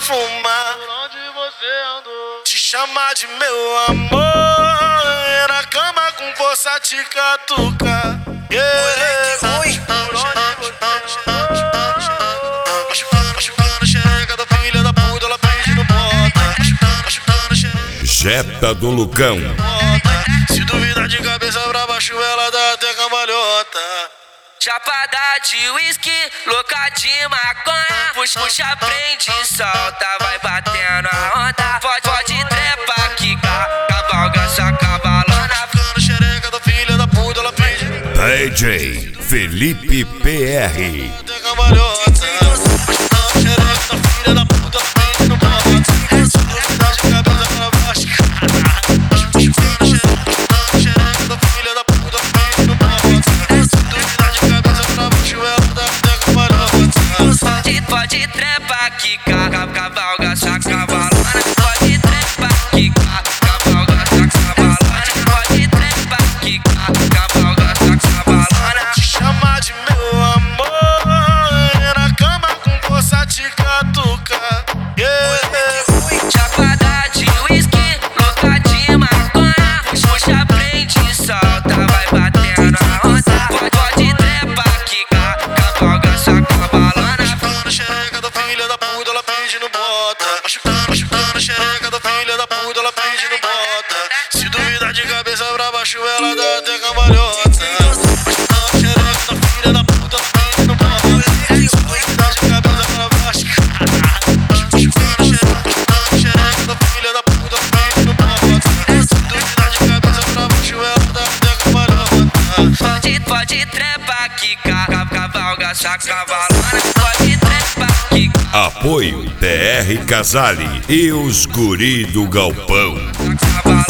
fumar. Por onde você andou? Te chamar de meu amor, na cama com força te catucar. Por onde você Machucando xereca da família da puta, ela prende no bota. Machucando xereca Jetta do Lucão. bota. Se duvidar de cabeça pra baixo, ela dá até cambalhota. Chapada de uísque, louca de maconha. Puxa, prende, solta, vai batendo a onda. Pode trepa, quica, cavalga essa cavalona. Machucando xereca da filha da puta, ela prende DJ Felipe PR. até cambalhota. Machucando xereca da filha da puta, ela prende no bota. Se duvidar de cabeça pra baixo. Machucando xereca da filha da puta, ela prende no bota. Se duvidar de cabeça pra baixo, ela dá até cambalhota. Pode trepa, quica, cavalga essa cavalona. Pode trepa, quica, cavalga essa cavalona. Pode trepa, quica, cavalga essa cavalona. Te chamar de meu amor, na cama com força te catucar. Chapada de uísque, louca de maconha. Puxa, prende, solta, vai batendo a onda. Pode trepa, quica, cavalga essa cavalona. Machucando xereca da filha da puta, ela prende no bota. Machucando xereca da filha da puta, ela prende no bota. Se duvidar de cabeça pra baixo, ela dá até cambalhota. Machucando xereca da filha da puta, ela prende no bota. Se duvidar de cabeça pra baixo. Machucando xereca da filha da puta, ela prende no bota. Se duvidar de cabeça pra baixo, ela dá até cambalhota. Pode trepa, quica, cavalga essa cavalona. Pode trepa, quica. Apoio TR Casale e os guri do Galpão. Cavalona.